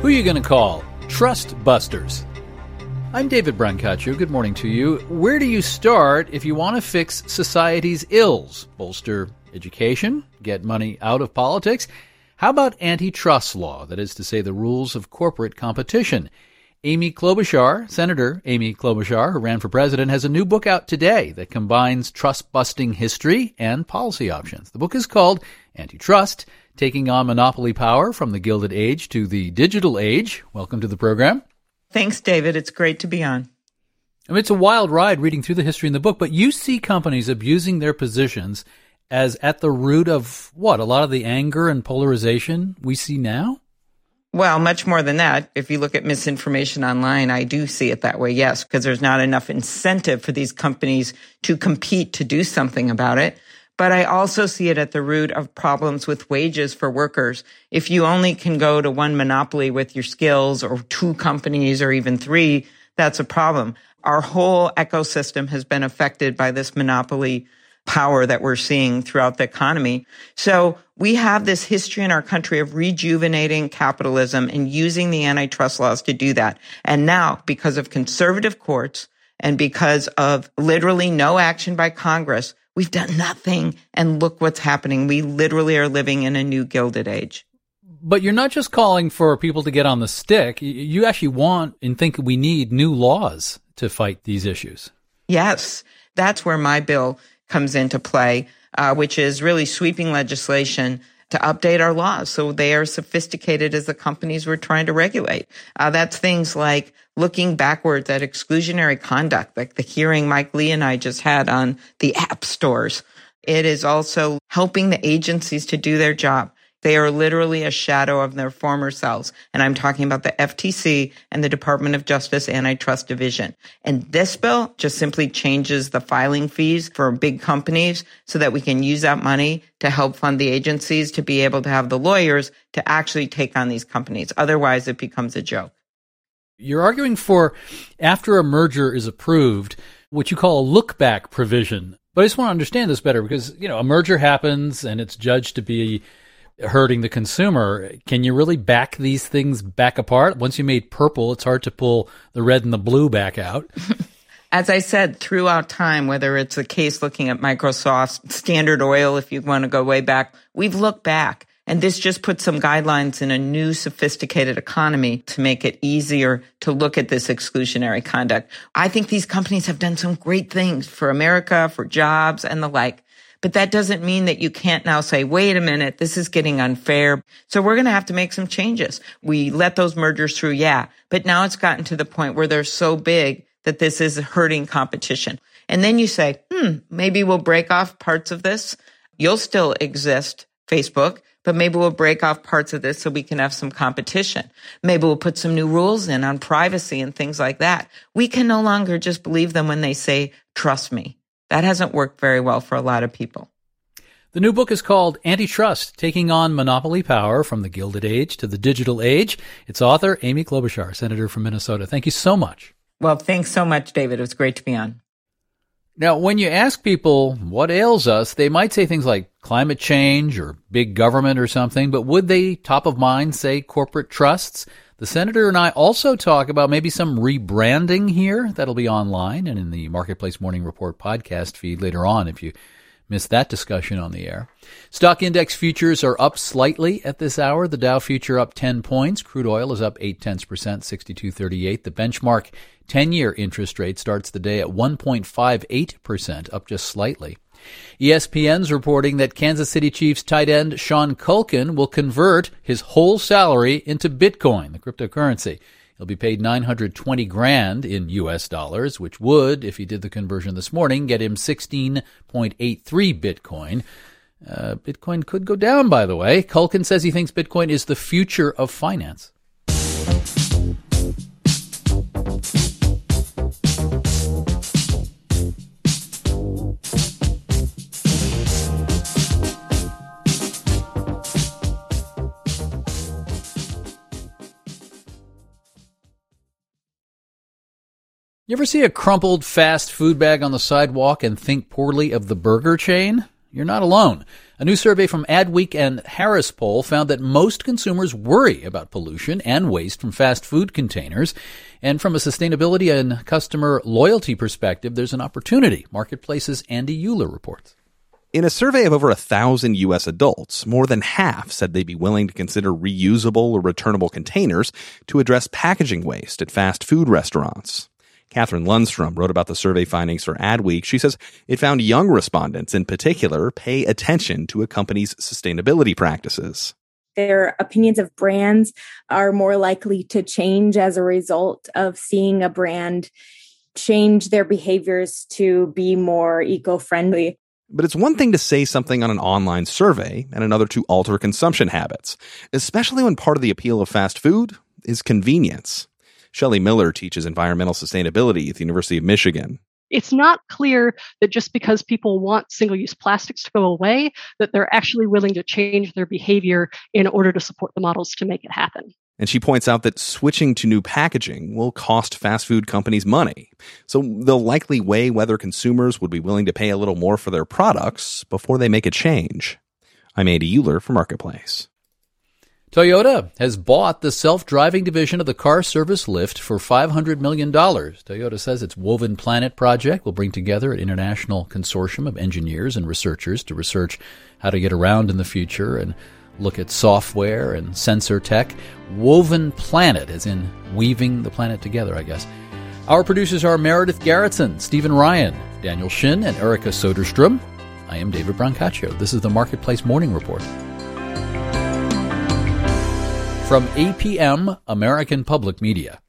Who are you going to call? Trust busters. I'm David Brancaccio. Good morning to you. Where do you start if you want to fix society's ills? Bolster education? Get money out of politics? How about antitrust law? That is to say, the rules of corporate competition. Amy Klobuchar, Senator Amy Klobuchar, who ran for president, has a new book out today that combines trust-busting history and policy options. The book is called Antitrust: Taking on Monopoly Power from the Gilded Age to the Digital Age. Welcome to the program. Thanks, David. It's great to be on. I mean, it's a wild ride reading through the history in the book, but you see companies abusing their positions as at the root of what? A lot of the anger and polarization we see now? Well, much more than that. If you look at misinformation online, I do see it that way, yes, because there's not enough incentive for these companies to compete to do something about it. But I also see it at the root of problems with wages for workers. If you only can go to one monopoly with your skills, or two companies, or even three, that's a problem. Our whole ecosystem has been affected by this monopoly power that we're seeing throughout the economy. So we have this history in our country of rejuvenating capitalism and using the antitrust laws to do that. And now, because of conservative courts and because of literally no action by Congress, we've done nothing, and look what's happening. We literally are living in a new Gilded Age. But you're not just calling for people to get on the stick. You actually want and think we need new laws to fight these issues. Yes, that's where my bill comes into play, which is really sweeping legislation to update our laws so they are sophisticated as the companies we're trying to regulate. That's things like looking backwards at exclusionary conduct, like the hearing Mike Lee and I just had on the app stores. It is also helping the agencies to do their job. They are literally a shadow of their former selves. And I'm talking about the FTC and the Department of Justice Antitrust Division. And this bill just simply changes the filing fees for big companies so that we can use that money to help fund the agencies to be able to have the lawyers to actually take on these companies. Otherwise, it becomes a joke. You're arguing for, after a merger is approved, what you call a look-back provision. But I just want to understand this better because, a merger happens and it's judged to be hurting the consumer. Can you really back these things back apart? Once you made purple, it's hard to pull the red and the blue back out. As I said, throughout time, whether it's a case looking at Microsoft, Standard Oil, if you want to go way back, we've looked back. And this just puts some guidelines in a new sophisticated economy to make it easier to look at this exclusionary conduct. I think these companies have done some great things for America, for jobs and the like. But that doesn't mean that you can't now say, wait a minute, this is getting unfair. So we're going to have to make some changes. We let those mergers through, yeah. But now it's gotten to the point where they're so big that this is hurting competition. And then you say, maybe we'll break off parts of this. You'll still exist, Facebook, but maybe we'll break off parts of this so we can have some competition. Maybe we'll put some new rules in on privacy and things like that. We can no longer just believe them when they say, trust me. That hasn't worked very well for a lot of people. The new book is called Antitrust: Taking on Monopoly Power from the Gilded Age to the Digital Age. Its author, Amy Klobuchar, Senator from Minnesota. Thank you so much. Well, thanks so much, David. It was great to be on. Now, when you ask people what ails us, they might say things like climate change or big government or something, but would they, top of mind, say corporate trusts? The senator and I also talk about maybe some rebranding here. That'll be online and in the Marketplace Morning Report podcast feed later on if you missed that discussion on the air. Stock index futures are up slightly at this hour. The Dow future up 10 points. Crude oil is up 0.8%, 62.38. The benchmark 10-year interest rate starts the day at 1.58%, up just slightly. ESPN's reporting that Kansas City Chiefs tight end Sean Culkin will convert his whole salary into Bitcoin, the cryptocurrency. He'll be paid $920,000 in U.S. dollars, which would, if he did the conversion this morning, get him 16.83 Bitcoin. Bitcoin could go down, by the way. Culkin says he thinks Bitcoin is the future of finance. You ever see a crumpled fast food bag on the sidewalk and think poorly of the burger chain? you're not alone. A new survey from Adweek and Harris Poll found that most consumers worry about pollution and waste from fast food containers. And from a sustainability and customer loyalty perspective, there's an opportunity. Marketplace's Andy Euler reports. In a survey of over 1,000 U.S. adults, more than half said they'd be willing to consider reusable or returnable containers to address packaging waste at fast food restaurants. Catherine Lundstrom wrote about the survey findings for Adweek. She says it found young respondents in particular pay attention to a company's sustainability practices. Their opinions of brands are more likely to change as a result of seeing a brand change their behaviors to be more eco-friendly. But it's one thing to say something on an online survey and another to alter consumption habits, especially when part of the appeal of fast food is convenience. Shelley Miller teaches environmental sustainability at the University of Michigan. It's not clear that just because people want single-use plastics to go away, that they're actually willing to change their behavior in order to support the models to make it happen. And she points out that switching to new packaging will cost fast food companies money. So they'll likely weigh whether consumers would be willing to pay a little more for their products before they make a change. I'm Andy Euler for Marketplace. Toyota has bought the self-driving division of the car service Lyft for $500 million. Toyota says its Woven Planet project will bring together an international consortium of engineers and researchers to research how to get around in the future and look at software and sensor tech. Woven Planet, as in weaving the planet together, I guess. Our producers are Meredith Garrettson, Stephen Ryan, Daniel Shin, and Erica Soderstrom. I am David Brancaccio. This is the Marketplace Morning Report. From APM, American Public Media.